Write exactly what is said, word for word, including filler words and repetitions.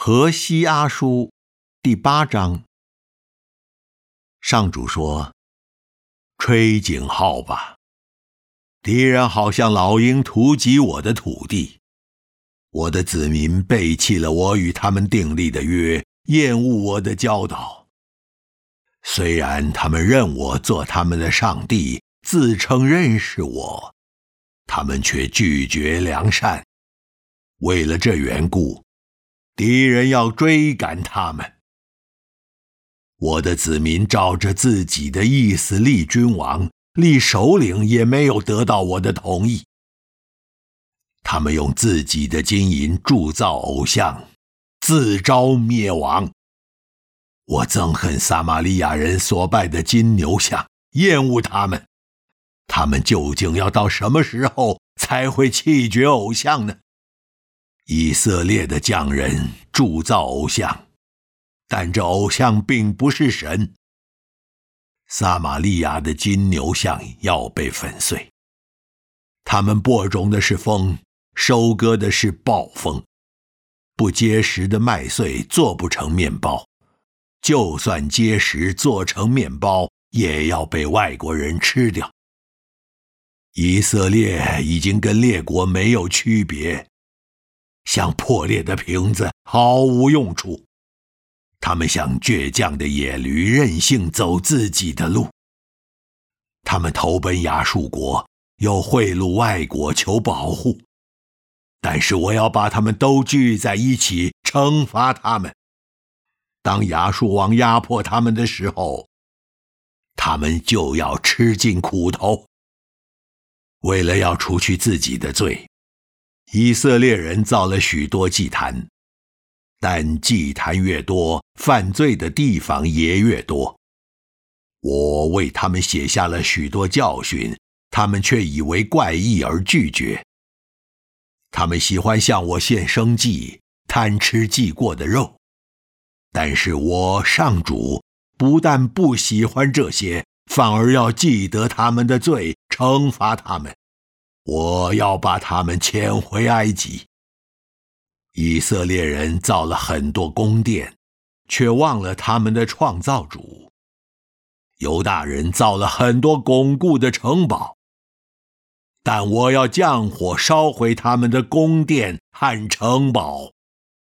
何西阿书第八章。上主说：吹警号吧，敌人好像老鹰突击我的土地。我的子民背弃了我与他们订立的约，厌恶我的教导。虽然他们认我做他们的上帝，自称认识我，他们却拒绝良善。为了这缘故，敌人要追赶他们。我的子民照着自己的意思立君王，立首领，也没有得到我的同意。他们用自己的金银铸造偶像，自招灭亡。我憎恨撒玛利亚人所拜的金牛像，厌恶他们。他们究竟要到什么时候才会弃绝偶像呢？以色列的匠人铸造偶像，但这偶像并不是神。撒玛利亚的金牛像要被粉碎。他们播种的是风，收割的是暴风。不结实的麦穗做不成面包，就算结实做成面包，也要被外国人吃掉。以色列已经跟列国没有区别，像破裂的瓶子，毫无用处。他们像倔强的野驴，任性走自己的路。他们投奔亚述国，又贿赂外国求保护。但是我要把他们都聚在一起，惩罚他们。当亚述王压迫他们的时候，他们就要吃尽苦头。为了要除去自己的罪，以色列人造了许多祭坛，但祭坛越多，犯罪的地方也越多。我为他们写下了许多教训，他们却以为怪异而拒绝。他们喜欢向我献生祭，贪吃祭过的肉。但是我上主不但不喜欢这些，反而要记得他们的罪，惩罚他们。我要把他们遣回埃及。以色列人造了很多宫殿，却忘了他们的创造主。犹大人造了很多巩固的城堡，但我要降火烧毁他们的宫殿和城堡。